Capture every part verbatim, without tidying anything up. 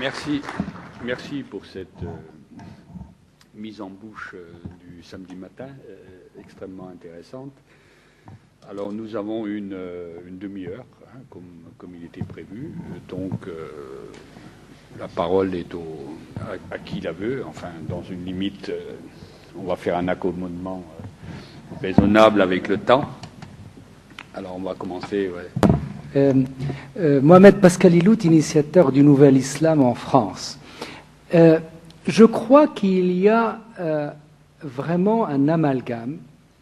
Merci, merci pour cette euh, mise en bouche euh, du samedi matin, euh, extrêmement intéressante. Alors nous avons une, euh, une demi-heure, hein, comme, comme il était prévu. Donc euh, la parole est au, à, à qui la veut, enfin dans une limite, euh, on va faire un accommodement euh, raisonnable avec le temps. Alors on va commencer, ouais. Euh, euh, Mohamed Paskalilout, initiateur du Nouvel Islam en France. Euh, je crois qu'il y a euh, vraiment un amalgame.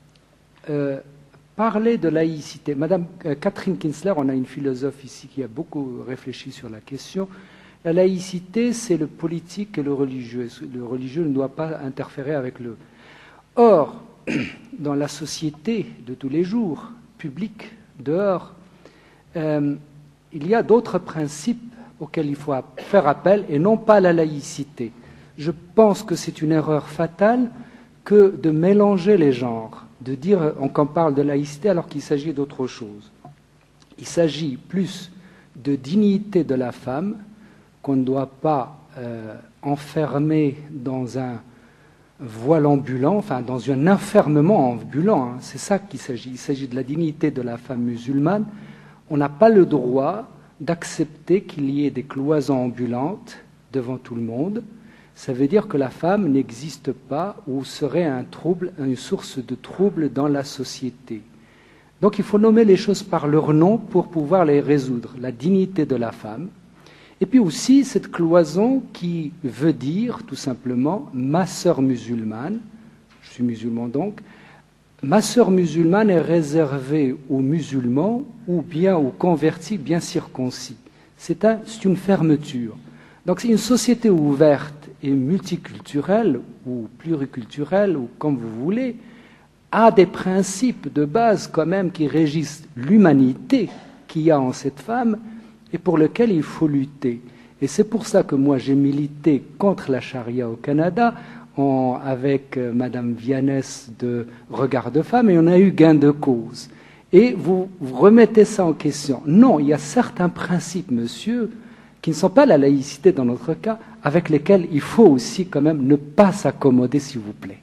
Euh, parler de laïcité. Madame euh, Catherine Kinsler, on a une philosophe ici qui a beaucoup réfléchi sur la question. La laïcité, c'est le politique et le religieux. Le religieux ne doit pas interférer avec le... Or, dans la société de tous les jours, publique, dehors, Euh, il y a d'autres principes auxquels il faut faire appel et non pas la laïcité. Je pense que c'est une erreur fatale que de mélanger les genres, de dire qu'on parle de laïcité alors qu'il s'agit d'autre chose. Il s'agit plus de dignité de la femme qu'on ne doit pas euh, enfermer dans un voile ambulant, enfin dans un enfermement ambulant. Hein. C'est ça qu'il s'agit. Il s'agit de la dignité de la femme musulmane. On n'a pas le droit d'accepter qu'il y ait des cloisons ambulantes devant tout le monde. Ça veut dire que la femme n'existe pas ou serait un trouble, une source de trouble dans la société. Donc il faut nommer les choses par leur nom pour pouvoir les résoudre. La dignité de la femme. Et puis aussi cette cloison qui veut dire tout simplement ma sœur musulmane, je suis musulman donc, ma sœur musulmane est réservée aux musulmans ou bien aux convertis bien circoncis. C'est un, c'est une fermeture. Donc c'est une société ouverte et multiculturelle ou pluriculturelle ou comme vous voulez, a des principes de base quand même qui régissent l'humanité qu'il y a en cette femme et pour lesquels il faut lutter. Et c'est pour ça que moi j'ai milité contre la charia au Canada En, avec euh, Madame Vianès de Regard de Femme, et on a eu gain de cause. Et vous, vous remettez ça en question. Non, il y a certains principes, monsieur, qui ne sont pas la laïcité dans notre cas, avec lesquels il faut aussi quand même ne pas s'accommoder, s'il vous plaît.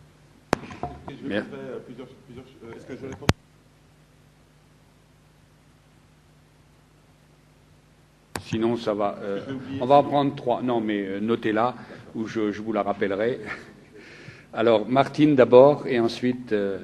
Merci. Sinon, ça va. Euh, on va en prendre trois. Non, mais euh, notez-la, ou je, je vous la rappellerai. Alors, Martine d'abord, et ensuite. Euh...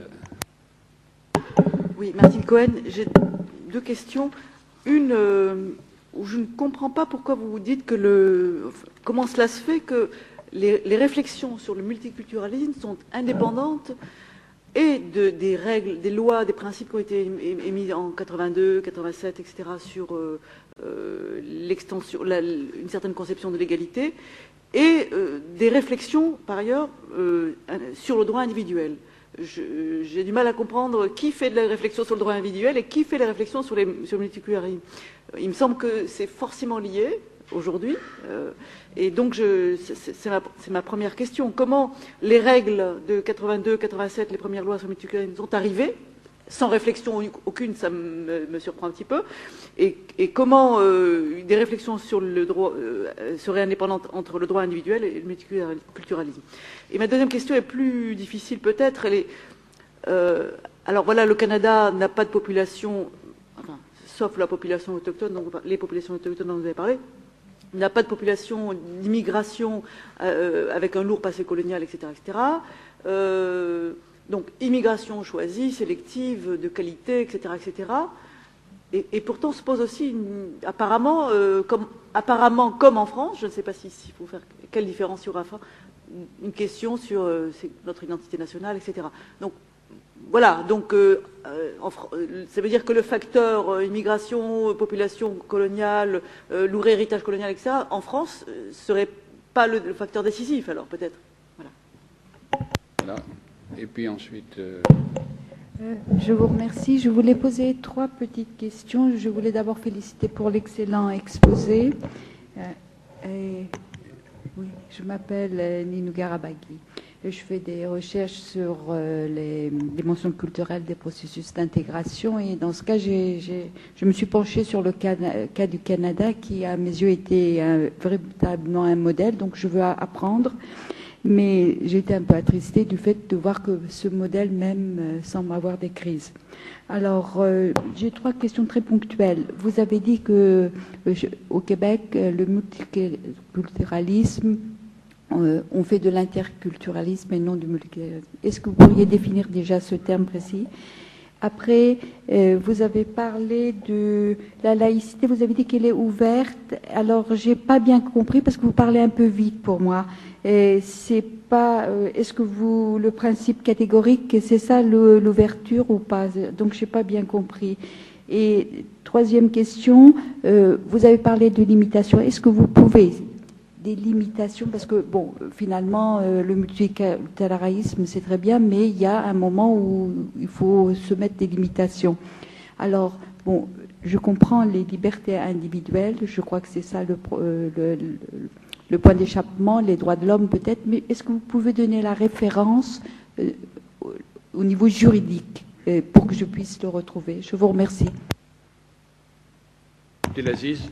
Oui, Martine Cohen, j'ai deux questions. Une euh, où je ne comprends pas pourquoi vous vous dites que le. Comment cela se fait que les, les réflexions sur le multiculturalisme sont indépendantes et de, des règles, des lois, des principes qui ont été émis en quatre-vingt-deux, quatre-vingt-sept, et cetera sur euh, euh, l'extension, la, une certaine conception de l'égalité, et euh, des réflexions, par ailleurs, euh, sur le droit individuel. Je, j'ai du mal à comprendre qui fait de la réflexion sur le droit individuel et qui fait la réflexion sur, les, sur le multiculturalisme. Il me semble que c'est forcément lié aujourd'hui. Euh, et donc, je, c'est, c'est, ma, c'est ma première question. Comment les règles de quatre-vingt-deux quatre-vingt-sept, les premières lois sur le multiculturalisme, sont arrivées sans réflexion aucune, ça me, me surprend un petit peu. Et, et comment euh, des réflexions sur le droit euh, seraient indépendantes entre le droit individuel et le multiculturalisme. Et ma deuxième question est plus difficile peut-être. Elle est, euh, alors voilà, le Canada n'a pas de population, enfin, sauf la population autochtone, donc les populations autochtones dont vous avez parlé, n'a pas de population d'immigration euh, avec un lourd passé colonial, et cetera, et cetera. Euh, donc immigration choisie, sélective, de qualité, et cetera, et cetera. Et, et pourtant se pose aussi, une, apparemment, euh, comme, apparemment, comme en France, je ne sais pas s'il si, si faut faire quelle différence il y aura, une question sur euh, notre identité nationale, et cetera. Donc voilà, donc euh, en, ça veut dire que le facteur euh, immigration, euh, population coloniale, euh, lourd héritage colonial, et cetera, en France, euh, serait pas le, le facteur décisif, alors peut-être. Voilà. Voilà. Et puis ensuite. Euh... Euh, je vous remercie. Je voulais poser trois petites questions. Je voulais d'abord féliciter pour l'excellent exposé. Euh, et, oui, je m'appelle euh, Ninou Garabaghi. et je fais des recherches sur euh, les dimensions culturelles des processus d'intégration. Et dans ce cas, j'ai, j'ai, je me suis penchée sur le cas, cas du Canada, qui à mes yeux était un, véritablement un modèle. Donc je veux apprendre. Mais j'ai été un peu attristée du fait de voir que ce modèle même euh, semble avoir des crises. Alors, euh, j'ai trois questions très ponctuelles. Vous avez dit que euh, au Québec, euh, le multiculturalisme, euh, on fait de l'interculturalisme et non du multiculturalisme. Est-ce que vous pourriez définir déjà ce terme précis? Après, euh, vous avez parlé de la laïcité, vous avez dit qu'elle est ouverte. Alors, j'ai pas bien compris parce que vous parlez un peu vite pour moi. Et c'est pas. Euh, est-ce que vous le principe catégorique, c'est ça le, l'ouverture ou pas? Donc, j'ai pas bien compris. Et troisième question, euh, vous avez parlé de limitations. Est-ce que vous pouvez des limitations, parce que bon, finalement, euh, le multiculturalisme c'est très bien, mais il y a un moment où il faut se mettre des limitations. Alors, bon, je comprends les libertés individuelles, je crois que c'est ça le, euh, le, le, le point d'échappement, les droits de l'homme peut-être, mais est-ce que vous pouvez donner la référence euh, au niveau juridique euh, pour que je puisse le retrouver? Je vous remercie. Abdelaziz.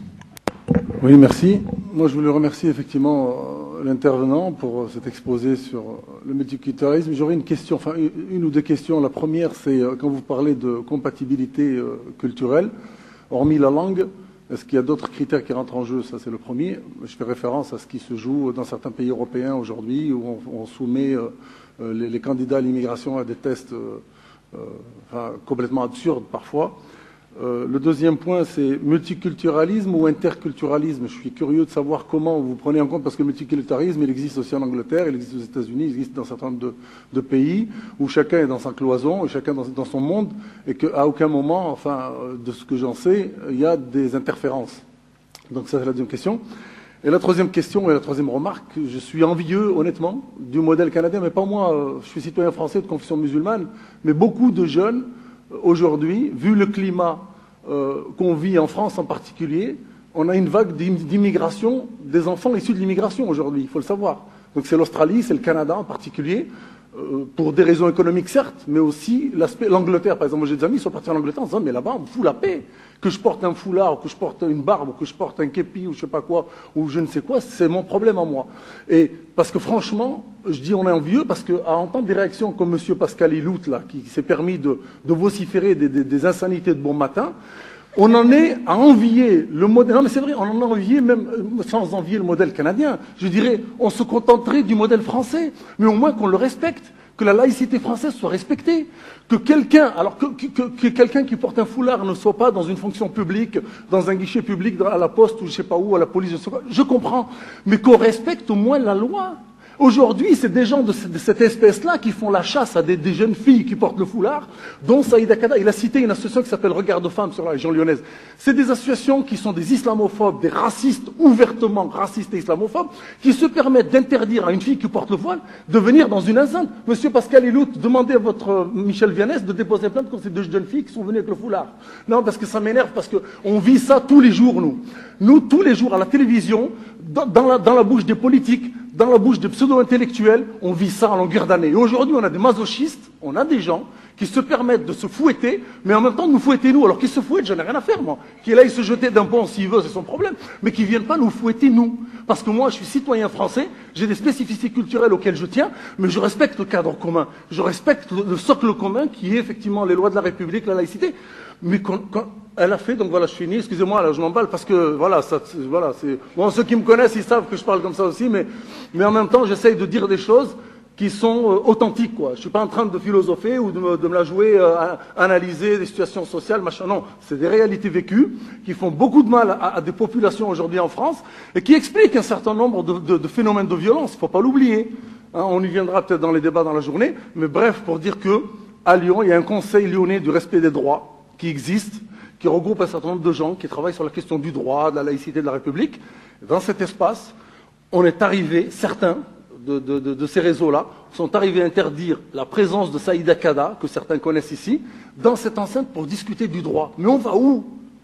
Oui, merci. Moi, je voulais remercier effectivement euh, l'intervenant pour euh, cet exposé sur euh, le multiculturalisme. J'aurais une question, enfin une, une ou deux questions. La première, c'est euh, quand vous parlez de compatibilité euh, culturelle, hormis la langue, est-ce qu'il y a d'autres critères qui rentrent en jeu? Ça, c'est le premier. Je fais référence à ce qui se joue dans certains pays européens aujourd'hui, où on, on soumet euh, les, les candidats à l'immigration à des tests euh, euh, enfin, complètement absurdes parfois. Euh, le deuxième point, c'est multiculturalisme ou interculturalisme. Je suis curieux de savoir comment vous prenez en compte, parce que le multiculturalisme, il existe aussi en Angleterre, il existe aux États-Unis, il existe dans un certain nombre de, de pays où chacun est dans sa cloison, chacun dans, dans son monde, et qu'à aucun moment, enfin, de ce que j'en sais, il y a des interférences. Donc ça, c'est la deuxième question. Et la troisième question et la troisième remarque, je suis envieux, honnêtement, du modèle canadien, mais pas moi, je suis citoyen français de confession musulmane, mais beaucoup de jeunes, aujourd'hui, vu le climat euh, qu'on vit en France en particulier, on a une vague d'immigration des enfants issus de l'immigration aujourd'hui, il faut le savoir. Donc c'est l'Australie, c'est le Canada en particulier, euh, pour des raisons économiques certes, mais aussi l'aspect. L'Angleterre, par exemple, moi j'ai des amis qui sont partis en Angleterre en disant mais là-bas on me fout la paix. Que je porte un foulard, ou que je porte une barbe, ou que je porte un képi, ou je sais pas quoi, ou je ne sais quoi, c'est mon problème en moi. Et parce que franchement, je dis on est envieux, parce qu'à entendre des réactions comme M. Pascal Ilout, là, qui s'est permis de, de vociférer des, des, des insanités de bon matin, on en est à envier le modèle. Non mais c'est vrai, on en a envié même sans envier le modèle canadien. Je dirais, on se contenterait du modèle français, mais au moins qu'on le respecte. Que la laïcité française soit respectée, que quelqu'un, alors que, que, que quelqu'un qui porte un foulard ne soit pas dans une fonction publique, dans un guichet public, à la poste ou je sais pas où, à la police, je sais pas, je comprends, mais qu'on respecte au moins la loi. Aujourd'hui, c'est des gens de cette espèce-là qui font la chasse à des, des jeunes filles qui portent le foulard, dont Saïd Akada. Il a cité une association qui s'appelle Regard de Femmes sur la région lyonnaise. C'est des associations qui sont des islamophobes, des racistes, ouvertement racistes et islamophobes, qui se permettent d'interdire à une fille qui porte le voile de venir dans une enceinte. Monsieur Pascal Ilout, demandez à votre Michel Vianès de déposer plainte contre ces deux jeunes filles qui sont venues avec le foulard. Non, parce que ça m'énerve, parce qu'on vit ça tous les jours, nous. Nous, tous les jours, à la télévision, dans, dans, la, dans la bouche des politiques, dans la bouche des pseudo-intellectuels, on vit ça en longueur d'année. Et aujourd'hui, on a des masochistes, on a des gens qui se permettent de se fouetter, mais en même temps de nous fouetter nous. Alors qu'ils se fouettent, j'en ai rien à faire, moi. Qu'il aille se jeter d'un pont s'il veut, c'est son problème. Mais qu'ils viennent pas nous fouetter nous. Parce que moi, je suis citoyen français, j'ai des spécificités culturelles auxquelles je tiens, mais je respecte le cadre commun. Je respecte le, le socle commun qui est effectivement les lois de la République, la laïcité. Mais quand, quand elle a fait, donc voilà, je finis, excusez-moi, là, je m'emballe parce que, voilà, ça, voilà, c'est, bon, ceux qui me connaissent, ils savent que je parle comme ça aussi, mais, mais en même temps, j'essaye de dire des choses qui sont euh, authentiques, quoi. Je suis pas en train de philosopher ou de me, de me la jouer, euh, à, analyser des situations sociales, machin, non. C'est des réalités vécues qui font beaucoup de mal à, à des populations aujourd'hui en France et qui expliquent un certain nombre de, de, de phénomènes de violence, il faut pas l'oublier. Hein, on y viendra peut-être dans les débats dans la journée, mais bref, pour dire que, à Lyon, il y a un conseil lyonnais du respect des droits qui existe, qui regroupe un certain nombre de gens qui travaillent sur la question du droit, de la laïcité de la République. Dans cet espace, on est arrivé, certains de, de, de, de ces réseaux-là, sont arrivés à interdire la présence de Saïd Akada, que certains connaissent ici, dans cette enceinte pour discuter du droit. Mais on va où?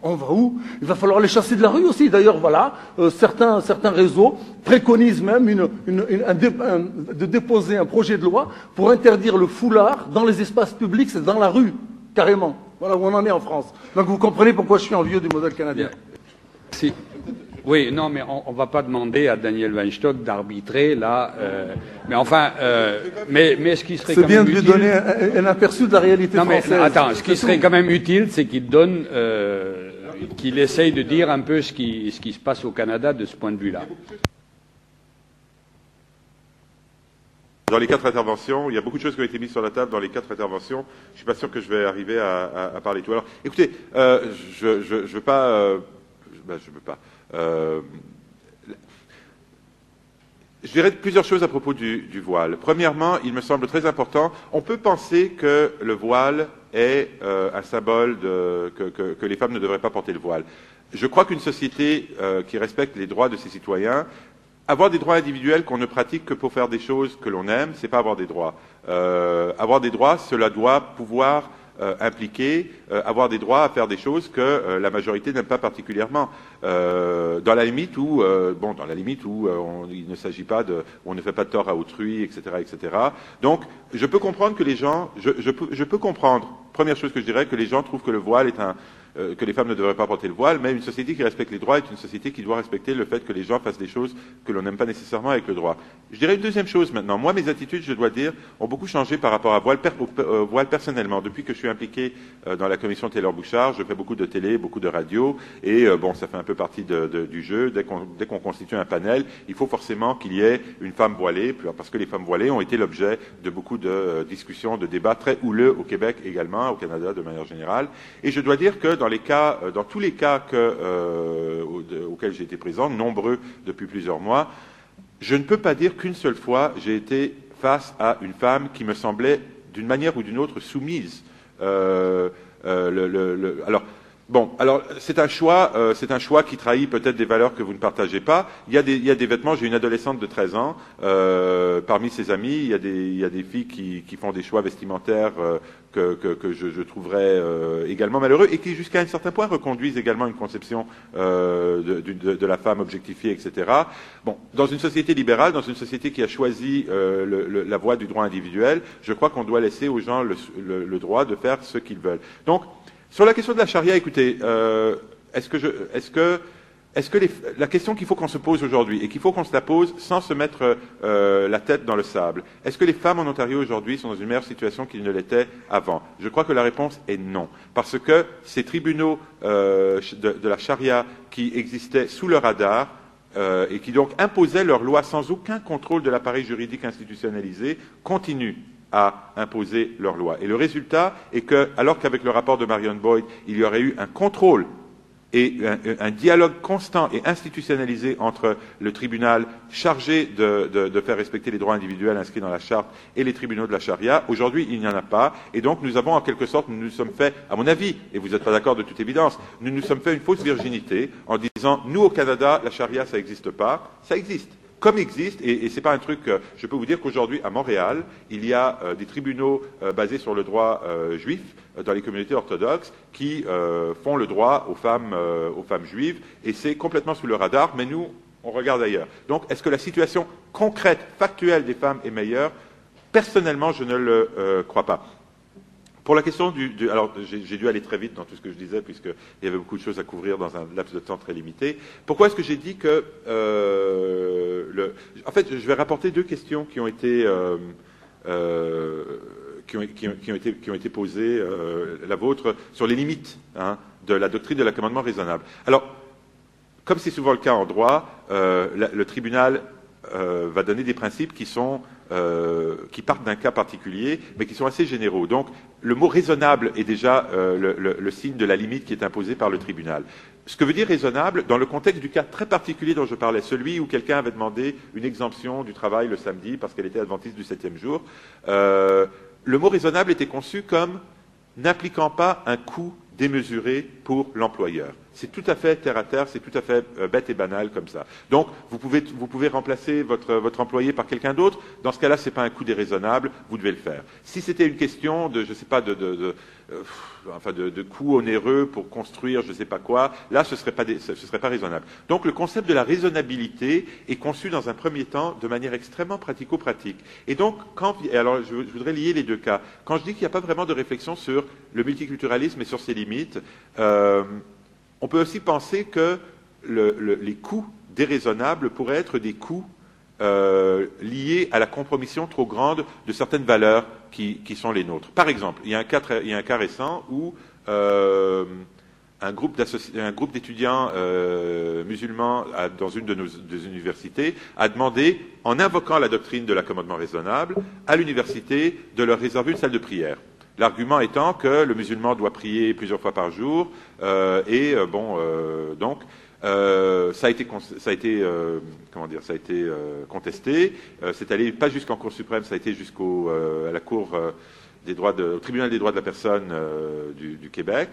On va où? Il va falloir les chasser de la rue aussi. D'ailleurs, voilà, euh, certains, certains réseaux préconisent même une, une, une, un dé, un, de déposer un projet de loi pour interdire le foulard dans les espaces publics, c'est dans la rue, carrément. Voilà où on en est en France. Donc vous comprenez pourquoi je suis envieux du modèle canadien. Bien. Si. Oui, non, mais on ne va pas demander à Daniel Weinstock d'arbitrer là. Euh, mais enfin, euh, mais, mais ce qui serait c'est quand bien même de lui utile... donner un, un aperçu de la réalité non, mais, française. Attends, ce qui serait quand même utile, c'est qu'il donne, euh, qu'il essaye de dire un peu ce qui, ce qui se passe au Canada de ce point de vue-là. Dans les quatre interventions, il y a beaucoup de choses qui ont été mises sur la table dans les quatre interventions. Je suis pas sûr que je vais arriver à, à, à parler tout. Alors, écoutez, euh, je, je, je veux pas, euh, ben, je veux pas. Euh, je dirais plusieurs choses à propos du, du voile. Premièrement, il me semble très important. On peut penser que le voile est euh, un symbole de, que, que, que les femmes ne devraient pas porter le voile. Je crois qu'une société euh, qui respecte les droits de ses citoyens, avoir des droits individuels qu'on ne pratique que pour faire des choses que l'on aime, c'est pas avoir des droits. Euh, avoir des droits, cela doit pouvoir euh, impliquer euh, avoir des droits à faire des choses que euh, la majorité n'aime pas particulièrement. Euh, dans la limite où, euh, bon, dans la limite où euh, on, il ne s'agit pas de, on ne fait pas de tort à autrui, et cetera, et cetera. Donc, je peux comprendre que les gens, je, je, peux, je peux comprendre. Première chose que je dirais, que les gens trouvent que le voile est un Euh, que les femmes ne devraient pas porter le voile, mais une société qui respecte les droits est une société qui doit respecter le fait que les gens fassent des choses que l'on n'aime pas nécessairement avec le droit. Je dirais une deuxième chose maintenant. Moi, mes attitudes, je dois dire, ont beaucoup changé par rapport à voile, per, euh, voile personnellement. Depuis que je suis impliqué euh, dans la commission Taylor-Bouchard, je fais beaucoup de télé, beaucoup de radio, et euh, bon, ça fait un peu partie de, de, du jeu. Dès qu'on, dès qu'on constitue un panel, il faut forcément qu'il y ait une femme voilée, parce que les femmes voilées ont été l'objet de beaucoup de euh, discussions, de débats très houleux au Québec également, au Canada de manière générale. Et je dois dire que dans les cas, dans tous les cas que, euh, auxquels j'ai été présent, nombreux depuis plusieurs mois, je ne peux pas dire qu'une seule fois j'ai été face à une femme qui me semblait d'une manière ou d'une autre soumise. Euh, euh, le, le, le, alors, bon, alors c'est un choix, euh, c'est un choix qui trahit peut-être des valeurs que vous ne partagez pas. Il y a des, il y a des vêtements. J'ai une adolescente de treize ans. Euh, parmi ses amis, il y a des, il y a des filles qui, qui font des choix vestimentaires euh, que, que, que je, je trouverais euh, également malheureux et qui, jusqu'à un certain point, reconduisent également une conception euh, de, de, de la femme objectifiée, et cetera. Bon, dans une société libérale, dans une société qui a choisi euh, le, le, la voie du droit individuel, je crois qu'on doit laisser aux gens le, le, le droit de faire ce qu'ils veulent. Donc, sur la question de la charia, écoutez, euh, est-ce que, je, est-ce que, est-ce que les, la question qu'il faut qu'on se pose aujourd'hui, et qu'il faut qu'on se la pose sans se mettre euh, la tête dans le sable, est-ce que les femmes en Ontario aujourd'hui sont dans une meilleure situation qu'ils ne l'étaient avant? Je crois que la réponse est non. Parce que ces tribunaux euh, de, de la charia qui existaient sous le radar, euh, et qui donc imposaient leurs lois sans aucun contrôle de l'appareil juridique institutionnalisé, continuent à imposer leurs lois. Et le résultat est que, alors qu'avec le rapport de Marion Boyd, il y aurait eu un contrôle et un, un dialogue constant et institutionnalisé entre le tribunal chargé de, de, de faire respecter les droits individuels inscrits dans la charte et les tribunaux de la charia, aujourd'hui il n'y en a pas, et donc nous avons en quelque sorte, nous nous sommes fait, à mon avis, et vous n'êtes pas d'accord de toute évidence, nous nous sommes fait une fausse virginité en disant, nous au Canada, la charia ça n'existe pas, ça existe. Comme existe, et, et c'est pas un truc, euh, je peux vous dire qu'aujourd'hui, à Montréal, il y a euh, des tribunaux euh, basés sur le droit euh, juif, euh, dans les communautés orthodoxes, qui euh, font le droit aux femmes, euh, aux femmes juives, et c'est complètement sous le radar, mais nous, on regarde ailleurs. Donc, est-ce que la situation concrète, factuelle des femmes est meilleure? Personnellement, je ne le euh, crois pas. Pour la question du... du alors, j'ai, j'ai dû aller très vite dans tout ce que je disais, puisqu'il y avait beaucoup de choses à couvrir dans un laps de temps très limité. Pourquoi est-ce que j'ai dit que... Euh, le, en fait, je vais rapporter deux questions qui ont été... Euh, euh, qui, ont, qui, ont, qui, ont été, qui ont été posées, euh, la vôtre, sur les limites hein, de la doctrine de l'accommodement raisonnable. Alors, comme c'est souvent le cas en droit, euh, la, le tribunal euh, va donner des principes qui sont... Euh, qui partent d'un cas particulier, mais qui sont assez généraux. Donc, le mot raisonnable est déjà euh, le, le, le signe de la limite qui est imposée par le tribunal. Ce que veut dire raisonnable, dans le contexte du cas très particulier dont je parlais, celui où quelqu'un avait demandé une exemption du travail le samedi parce qu'elle était adventiste du septième jour, euh, le mot raisonnable était conçu comme n'impliquant pas un coût démesuré pour l'employeur. C'est tout à fait terre à terre, c'est tout à fait euh, bête et banal comme ça. Donc, vous pouvez, vous pouvez remplacer votre, votre employé par quelqu'un d'autre. Dans ce cas-là, c'est pas un coût déraisonnable, vous devez le faire. Si c'était une question de, je sais pas, de, de, de euh, enfin, de, de coûts onéreux pour construire, je sais pas quoi, là, ce serait pas, des, ce serait pas raisonnable. Donc, le concept de la raisonnabilité est conçu dans un premier temps de manière extrêmement pratico-pratique. Et donc, quand, et alors, je, je voudrais lier les deux cas. Quand je dis qu'il n'y a pas vraiment de réflexion sur le multiculturalisme et sur ses limites, euh, on peut aussi penser que le, le, les coûts déraisonnables pourraient être des coûts euh, liés à la compromission trop grande de certaines valeurs qui, qui sont les nôtres. Par exemple, il y a un cas, très, il y a un cas récent où euh, un groupe, un groupe d'étudiants euh, musulmans à, dans une de nos des universités a demandé, en invoquant la doctrine de l'accommodement raisonnable, à l'université de leur réserver une salle de prière. L'argument étant que le musulman doit prier plusieurs fois par jour euh, et euh, bon euh, donc euh, ça a été ça a été euh, comment dire ça a été euh, contesté. Euh, c'est allé pas jusqu'en Cour suprême, ça a été jusqu'au euh, à la Cour euh, des droits de, au tribunal des droits de la personne euh, du, du Québec,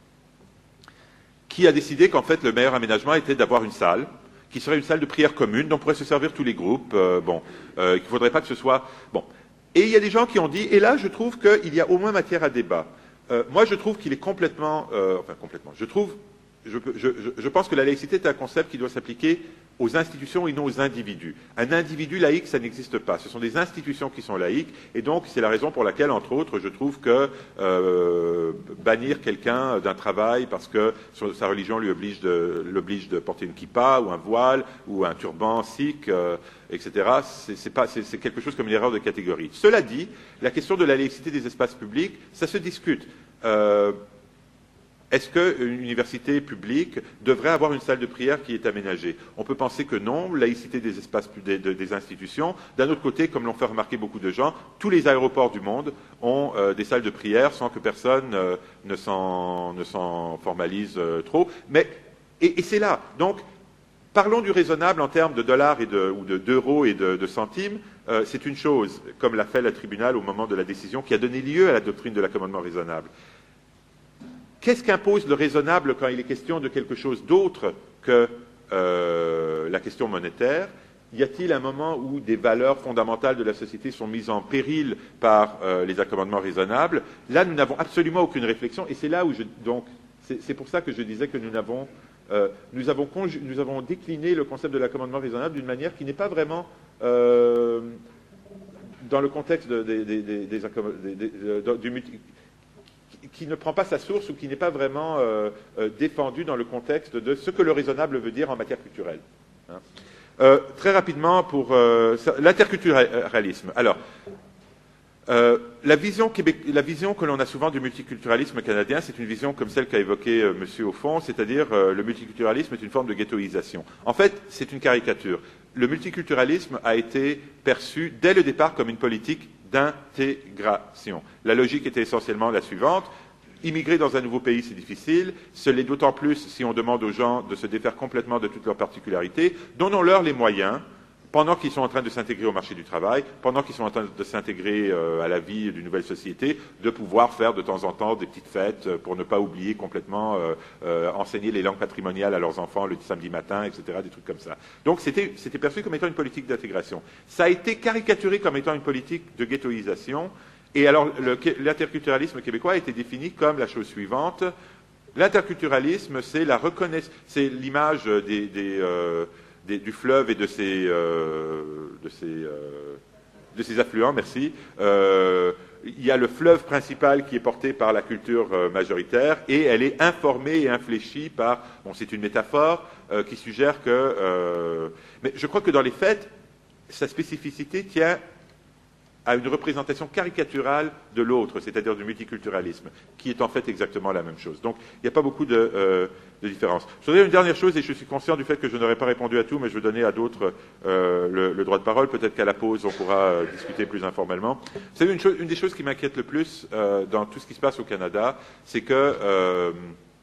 qui a décidé qu'en fait le meilleur aménagement était d'avoir une salle qui serait une salle de prière commune dont pourraient se servir tous les groupes. Euh, bon, euh, qu'il ne faudrait pas que ce soit bon. Et il y a des gens qui ont dit, et là je trouve qu'il y a au moins matière à débat. Euh, moi je trouve qu'il est complètement, euh, enfin complètement, je trouve, je, je, je pense que la laïcité est un concept qui doit s'appliquer aux institutions et non aux individus. Un individu laïque, ça n'existe pas. Ce sont des institutions qui sont laïques, et donc c'est la raison pour laquelle, entre autres, je trouve que euh, bannir quelqu'un d'un travail parce que sa religion lui oblige de, l'oblige de porter une kippa ou un voile ou un turban sikh, euh, et cetera, c'est, c'est, pas, c'est, c'est quelque chose comme une erreur de catégorie. Cela dit, la question de la laïcité des espaces publics, ça se discute. Euh, Est-ce qu'une université publique devrait avoir une salle de prière qui est aménagée? On peut penser que non, laïcité des espaces des, des institutions. D'un autre côté, comme l'ont fait remarquer beaucoup de gens, tous les aéroports du monde ont euh, des salles de prière sans que personne euh, ne, s'en, ne s'en formalise euh, trop. Mais, et, et c'est là. Donc, parlons du raisonnable en termes de dollars et de, ou de, d'euros et de, de centimes. Euh, c'est une chose, comme l'a fait le tribunal au moment de la décision qui a donné lieu à la doctrine de l'accommodement raisonnable. Qu'est-ce qu'impose le raisonnable quand il est question de quelque chose d'autre que euh, la question monétaire? Y a-t-il un moment où des valeurs fondamentales de la société sont mises en péril par euh, les accommodements raisonnables? Là, nous n'avons absolument aucune réflexion, et c'est là où je donc c'est, c'est pour ça que je disais que nous n'avons euh, nous avons conju- nous avons décliné le concept de l'accommodement raisonnable d'une manière qui n'est pas vraiment euh, dans le contexte de, de, de, de, des accommod- de, de, de, du multi- qui ne prend pas sa source ou qui n'est pas vraiment euh, euh, défendu dans le contexte de ce que le raisonnable veut dire en matière culturelle. Hein. Euh, très rapidement, pour euh, l'interculturalisme. Alors, euh, la, vision Québec, la vision que l'on a souvent du multiculturalisme canadien, c'est une vision comme celle qu'a évoquée euh, Monsieur au fond, c'est-à-dire euh, le multiculturalisme est une forme de ghettoisation. En fait, c'est une caricature. Le multiculturalisme a été perçu dès le départ comme une politique d'intégration. La logique était essentiellement la suivante. Immigrer dans un nouveau pays, c'est difficile. Ce l'est d'autant plus si on demande aux gens de se défaire complètement de toutes leurs particularités. Donnons-leur les moyens, pendant qu'ils sont en train de s'intégrer au marché du travail, pendant qu'ils sont en train de s'intégrer euh, à la vie d'une nouvelle société, de pouvoir faire de temps en temps des petites fêtes pour ne pas oublier complètement euh, euh, enseigner les langues patrimoniales à leurs enfants le samedi matin, et cetera, des trucs comme ça. Donc c'était, c'était perçu comme étant une politique d'intégration. Ça a été caricaturé comme étant une politique de ghettoisation. Et alors, le, l'interculturalisme québécois a été défini comme la chose suivante. L'interculturalisme, c'est la reconnaissance, c'est l'image des, des, euh, des, du fleuve et de ses, euh, de ses, euh, de ses affluents, merci. Euh, il y a le fleuve principal qui est porté par la culture euh, majoritaire et elle est informée et infléchie par, bon, c'est une métaphore euh, qui suggère que, euh, mais je crois que dans les faits, sa spécificité tient à une représentation caricaturale de l'autre, c'est-à-dire du multiculturalisme, qui est en fait exactement la même chose. Donc, il n'y a pas beaucoup de, euh, de différence. Je voudrais une dernière chose, et je suis conscient du fait que je n'aurais pas répondu à tout, mais je veux donner à d'autres euh, le, le droit de parole. Peut-être qu'à la pause, on pourra euh, discuter plus informellement. Vous savez, une, chose, une des choses qui m'inquiète le plus euh, dans tout ce qui se passe au Canada, c'est que euh,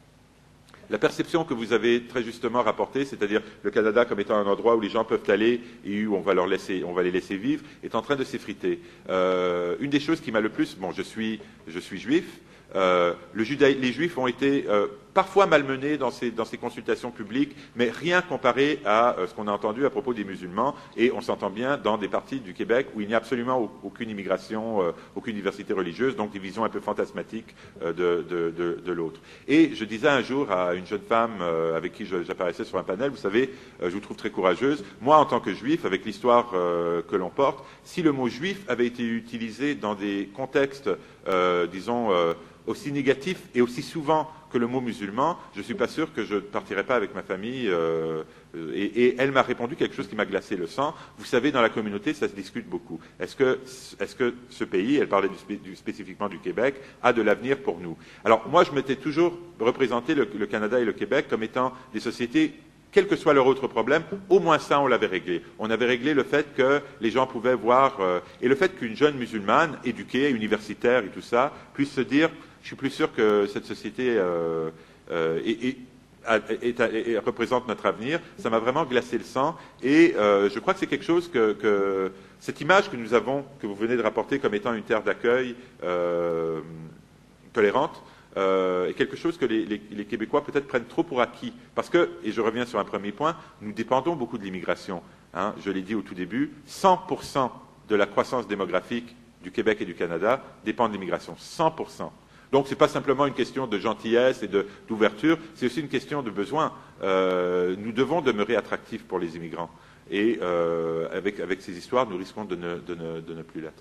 la perception que vous avez très justement rapportée, c'est-à-dire le Canada comme étant un endroit où les gens peuvent aller et où on va leur laisser, on va les laisser vivre, est en train de s'effriter. Euh, une des choses qui m'a le plus, bon, je suis, je suis juif. Euh, le judaï, les Juifs ont été euh, parfois malmenés dans ces, dans ces consultations publiques, mais rien comparé à euh, ce qu'on a entendu à propos des musulmans. Et on s'entend bien dans des parties du Québec où il n'y a absolument aucune immigration, euh, aucune diversité religieuse, donc des visions un peu fantasmatiques euh, de, de, de, de l'autre. Et je disais un jour à une jeune femme euh, avec qui j'apparaissais sur un panel, vous savez, euh, je vous trouve très courageuse. Moi, en tant que juif, avec l'histoire euh, que l'on porte, si le mot juif avait été utilisé dans des contextes, euh, disons, euh, aussi négatifs et aussi souvent que le mot musulman, je ne suis pas sûr que je ne partirais pas avec ma famille. Euh, et, et elle m'a répondu quelque chose qui m'a glacé le sang. Vous savez, dans la communauté, ça se discute beaucoup. Est-ce que, est-ce que ce pays, elle parlait du, du, spécifiquement du Québec, a de l'avenir pour nous? Alors, moi, je m'étais toujours représenté le, le Canada et le Québec comme étant des sociétés, quel que soit leur autre problème, au moins ça, on l'avait réglé. On avait réglé le fait que les gens pouvaient voir, euh, et le fait qu'une jeune musulmane, éduquée, universitaire et tout ça, puisse se dire, je suis plus sûr que cette société euh, euh, est, est, est, est, est, représente notre avenir. Ça m'a vraiment glacé le sang. Et euh, je crois que c'est quelque chose que, que cette image que nous avons, que vous venez de rapporter comme étant une terre d'accueil euh, tolérante, euh, est quelque chose que les, les, les Québécois peut-être prennent trop pour acquis. Parce que, et je reviens sur un premier point, nous dépendons beaucoup de l'immigration. Hein, je l'ai dit au tout début, cent pour cent de la croissance démographique du Québec et du Canada dépend de l'immigration. cent pour cent. Donc, ce n'est pas simplement une question de gentillesse et de, d'ouverture, c'est aussi une question de besoin. Euh, nous devons demeurer attractifs pour les immigrants. Et euh, avec, avec ces histoires, nous risquons de ne, de ne, de ne plus l'être.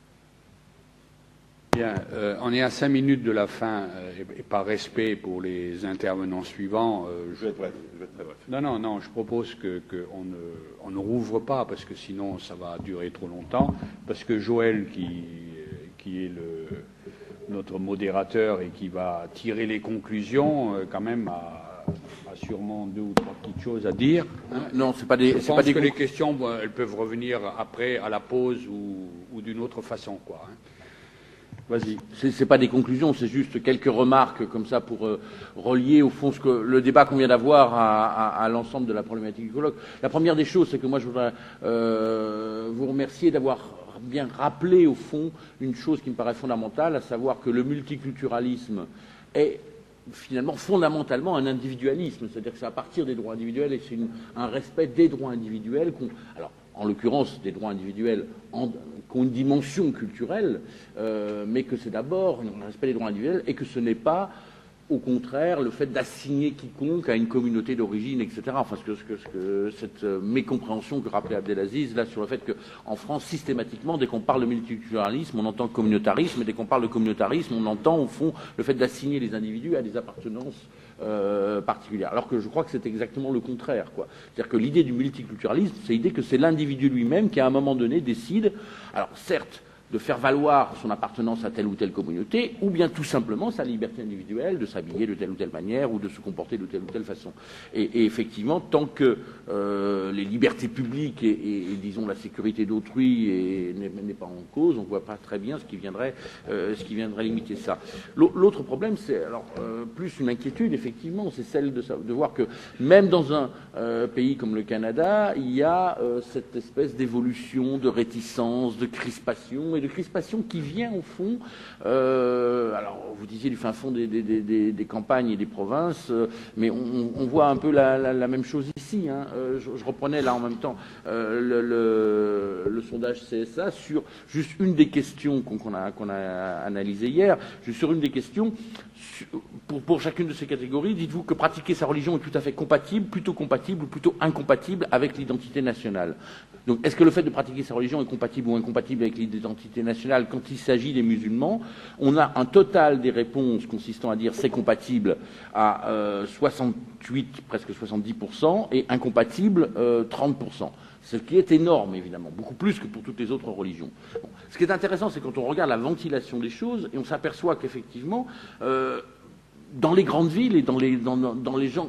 Bien, euh, on est à cinq minutes de la fin, euh, et, et par respect pour les intervenants suivants... Euh, je... je vais être bref. Je vais être très bref. Non, non, non, je propose qu'on que ne, on ne rouvre pas, parce que sinon, ça va durer trop longtemps, parce que Joël, qui, qui est le... notre modérateur et qui va tirer les conclusions, euh, quand même, a, a sûrement deux ou trois petites choses à dire. Hein. Non, c'est pas des. Je c'est pense pas des que con... les questions, bon, elles peuvent revenir après, à la pause ou, ou d'une autre façon, quoi. Hein. Vas-y. C'est, c'est pas des conclusions, c'est juste quelques remarques comme ça pour euh, relier au fond ce que le débat qu'on vient d'avoir à, à, à l'ensemble de la problématique du colloque. La première des choses, c'est que moi je voudrais euh, vous remercier d'avoir bien rappelé au fond une chose qui me paraît fondamentale, à savoir que le multiculturalisme est finalement fondamentalement un individualisme, c'est-à-dire que c'est à partir des droits individuels et c'est une, un respect des droits individuels qu'on, alors en l'occurrence des droits individuels en, qui ont une dimension culturelle, euh, mais que c'est d'abord un respect des droits individuels et que ce n'est pas au contraire le fait d'assigner quiconque à une communauté d'origine, et cetera. Enfin, ce que, ce que, ce que cette mécompréhension que rappelait Abdelaziz là sur le fait qu'en France, systématiquement, dès qu'on parle de multiculturalisme, on entend communautarisme, et dès qu'on parle de communautarisme, on entend au fond le fait d'assigner les individus à des appartenances euh, particulières. Alors que je crois que c'est exactement le contraire, quoi. C'est-à-dire que l'idée du multiculturalisme, c'est l'idée que c'est l'individu lui-même qui, à un moment donné, décide. Alors, certes, de faire valoir son appartenance à telle ou telle communauté, ou bien tout simplement sa liberté individuelle de s'habiller de telle ou telle manière ou de se comporter de telle ou telle façon. Et, et effectivement, tant que euh, les libertés publiques et, et, et disons la sécurité d'autrui et, n'est, n'est pas en cause, on ne voit pas très bien ce qui viendrait, euh, ce qui viendrait limiter ça. L'autre problème, c'est alors euh, plus une inquiétude, effectivement, c'est celle de, de voir que même dans un euh, pays comme le Canada, il y a euh, cette espèce d'évolution, de réticence, de crispation, et de crispation qui vient au fond, euh, alors vous disiez du fin fond des, des, des, des campagnes et des provinces, euh, mais on, on voit un peu la, la, la même chose ici. Hein. Euh, je, je reprenais là en même temps euh, le, le, le sondage C S A sur juste une des questions qu'on, qu'on a, qu'on a analysées hier, juste sur une des questions, pour, pour chacune de ces catégories, dites-vous que pratiquer sa religion est tout à fait compatible, plutôt compatible ou plutôt incompatible avec l'identité nationale. Donc est-ce que le fait de pratiquer sa religion est compatible ou incompatible avec l'identité nationale quand il s'agit des musulmans? On a un total des réponses consistant à dire c'est compatible à euh, soixante-huit, presque soixante-dix pour cent et incompatible euh, trente pour cent. Ce qui est énorme, évidemment, beaucoup plus que pour toutes les autres religions. Bon. Ce qui est intéressant, c'est quand on regarde la ventilation des choses, et on s'aperçoit qu'effectivement, euh, dans les grandes villes et dans les, dans, dans les gens,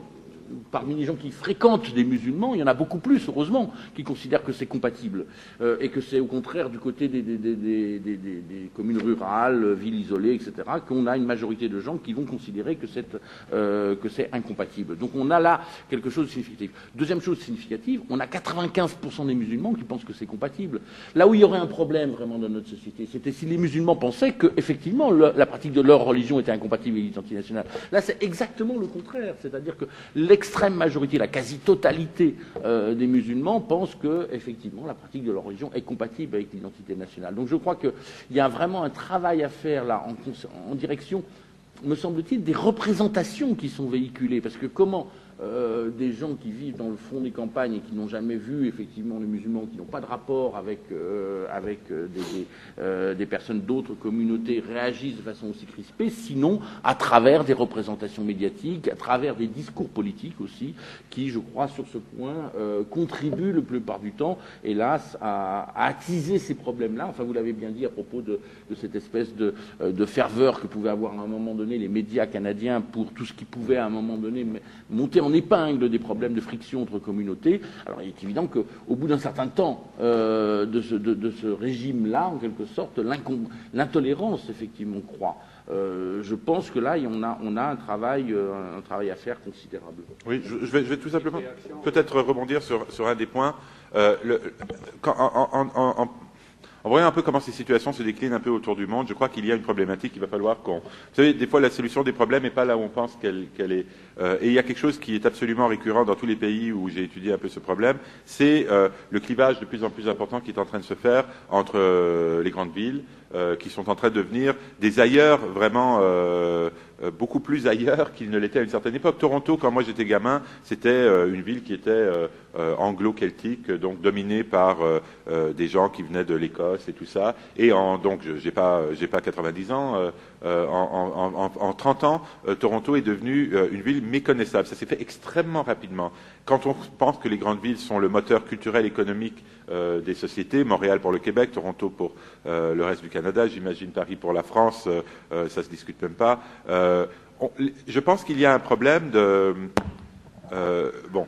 parmi les gens qui fréquentent des musulmans, il y en a beaucoup plus, heureusement, qui considèrent que c'est compatible. Euh, et que c'est au contraire du côté des, des, des, des, des, des communes rurales, villes isolées, et cetera, qu'on a une majorité de gens qui vont considérer que c'est, euh, que c'est incompatible. Donc on a là quelque chose de significatif. Deuxième chose significative, on a quatre-vingt-quinze pour cent des musulmans qui pensent que c'est compatible. Là où il y aurait un problème vraiment dans notre société, c'était si les musulmans pensaient que, effectivement, le, la pratique de leur religion était incompatible avec l'identité nationale. Là, c'est exactement le contraire. C'est-à-dire que l'extrême majorité, la quasi-totalité euh, des musulmans pensent que, effectivement, la pratique de leur religion est compatible avec l'identité nationale. Donc je crois qu'il y a vraiment un travail à faire là en, en direction, me semble-t-il, des représentations qui sont véhiculées. Parce que comment euh, des gens qui vivent dans le fond des campagnes et qui n'ont jamais vu effectivement les musulmans, qui n'ont pas de rapport avec, euh, avec euh, des, des, euh, des personnes d'autres communautés, réagissent de façon aussi crispée, sinon à travers des représentations médiatiques, à travers des discours politiques aussi, qui, je crois, sur ce point, euh, contribuent le plupart du temps, hélas, à, à attiser ces problèmes-là. Enfin, vous l'avez bien dit à propos de, de cette espèce de, de ferveur que pouvaient avoir à un moment donné les médias canadiens pour tout ce qui pouvait à un moment donné monter en épingle des problèmes de friction entre communautés. Alors il est évident qu'au bout d'un certain temps euh, de ce, de, de ce régime-là, en quelque sorte, l'intolérance effectivement croît. Euh, je pense que là, on a, on a un, travail, euh, un travail à faire considérable. Oui, je, je, vais, je vais tout simplement peut-être rebondir sur, sur un des points. Euh, le, quand, en, en, en, en, En voyant un peu comment ces situations se déclinent un peu autour du monde, je crois qu'il y a une problématique qu'il va falloir qu'on... Vous savez, des fois, la solution des problèmes n'est pas là où on pense qu'elle, qu'elle est. Euh, et il y a quelque chose qui est absolument récurrent dans tous les pays où j'ai étudié un peu ce problème, c'est euh, le clivage de plus en plus important qui est en train de se faire entre euh, les grandes villes, euh, qui sont en train de devenir des ailleurs vraiment... Euh, beaucoup plus ailleurs qu'il ne l'était à une certaine époque. Toronto, quand moi j'étais gamin, c'était euh, une ville qui était euh, euh, anglo-celtique, donc dominée par euh, euh, des gens qui venaient de l'Écosse et tout ça. Et en, donc, je j'ai pas, j'ai pas quatre-vingt-dix ans. Euh, euh, en, en, en, en trente ans, euh, Toronto est devenue euh, une ville méconnaissable. Ça s'est fait extrêmement rapidement. Quand on pense que les grandes villes sont le moteur culturel, économique euh, des sociétés, Montréal pour le Québec, Toronto pour euh, le reste du Canada, j'imagine Paris pour la France, euh, euh, ça se discute même pas. Euh, on, je pense qu'il y a un problème de euh, bon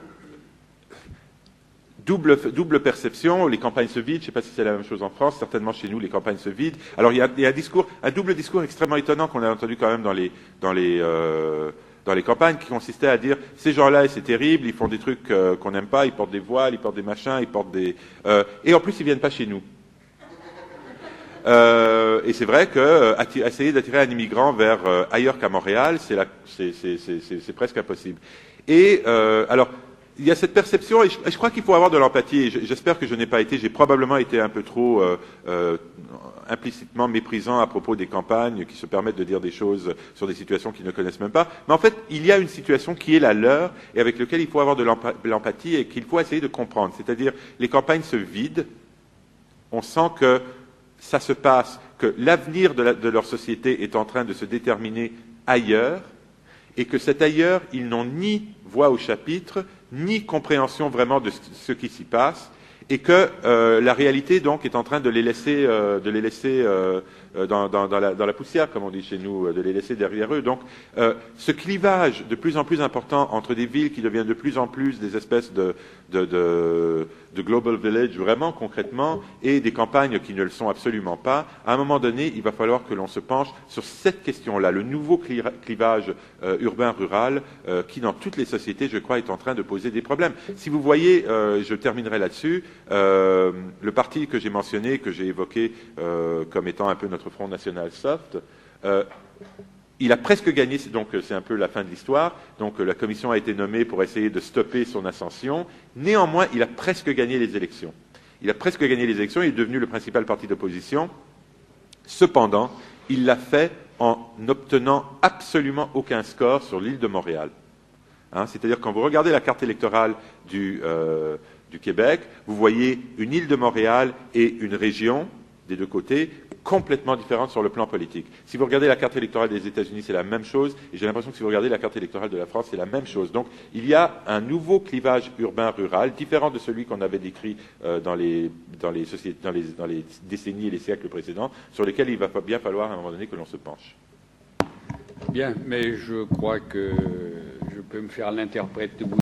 double double perception. Les campagnes se vident. Je ne sais pas si c'est la même chose en France. Certainement chez nous, les campagnes se vident. Alors il y a, il y a un discours, un double discours extrêmement étonnant qu'on a entendu quand même dans les dans les euh, dans les campagnes, qui consistait à dire ces gens-là, c'est terrible, ils font des trucs euh, qu'on n'aime pas, ils portent des voiles, ils portent des machins, ils portent des euh, et en plus ils viennent pas chez nous. Euh, et c'est vrai que euh, essayer d'attirer un immigrant vers euh, ailleurs qu'à Montréal, c'est, la, c'est, c'est, c'est, c'est, c'est presque impossible. Et euh, alors, il y a cette perception, et je, et je crois qu'il faut avoir de l'empathie. Et j'espère que je n'ai pas été, j'ai probablement été un peu trop euh, euh, implicitement méprisant à propos des campagnes qui se permettent de dire des choses sur des situations qu'ils ne connaissent même pas. Mais en fait, il y a une situation qui est la leur et avec laquelle il faut avoir de l'empathie et qu'il faut essayer de comprendre. C'est-à-dire, les campagnes se vident, on sent que ça se passe, que l'avenir de, la, de leur société est en train de se déterminer ailleurs, et que cet ailleurs, ils n'ont ni voix au chapitre, ni compréhension vraiment de ce qui s'y passe, et que euh, la réalité, donc, est en train de les laisser, euh, de les laisser euh, dans, dans, dans, la, dans la poussière, comme on dit chez nous, de les laisser derrière eux. Donc, euh, ce clivage de plus en plus important entre des villes qui deviennent de plus en plus des espèces de, de, de, de global village, vraiment concrètement, et des campagnes qui ne le sont absolument pas, à un moment donné, il va falloir que l'on se penche sur cette question-là, le nouveau clivage euh, urbain-rural, euh, qui, dans toutes les sociétés, je crois, est en train de poser des problèmes. Si vous voyez, euh, je terminerai là-dessus, euh, le parti que j'ai mentionné, que j'ai évoqué euh, comme étant un peu notre Front National Soft, euh, il a presque gagné, donc c'est un peu la fin de l'histoire, donc la commission a été nommée pour essayer de stopper son ascension. Néanmoins, il a presque gagné les élections. Il a presque gagné les élections, il est devenu le principal parti d'opposition. Cependant, il l'a fait en n'obtenant absolument aucun score sur l'île de Montréal. Hein, c'est-à-dire, quand vous regardez la carte électorale du, euh, du Québec, vous voyez une île de Montréal et une région, des deux côtés, complètement différentes sur le plan politique. Si vous regardez la carte électorale des États-Unis, c'est la même chose, et j'ai l'impression que si vous regardez la carte électorale de la France, c'est la même chose. Donc, il y a un nouveau clivage urbain-rural, différent de celui qu'on avait décrit euh, dans, les, dans, les sociétés, dans, les, dans les décennies et les siècles précédents, sur lesquels il va bien falloir à un moment donné que l'on se penche. Bien, mais je crois que je peux me faire l'interprète de vous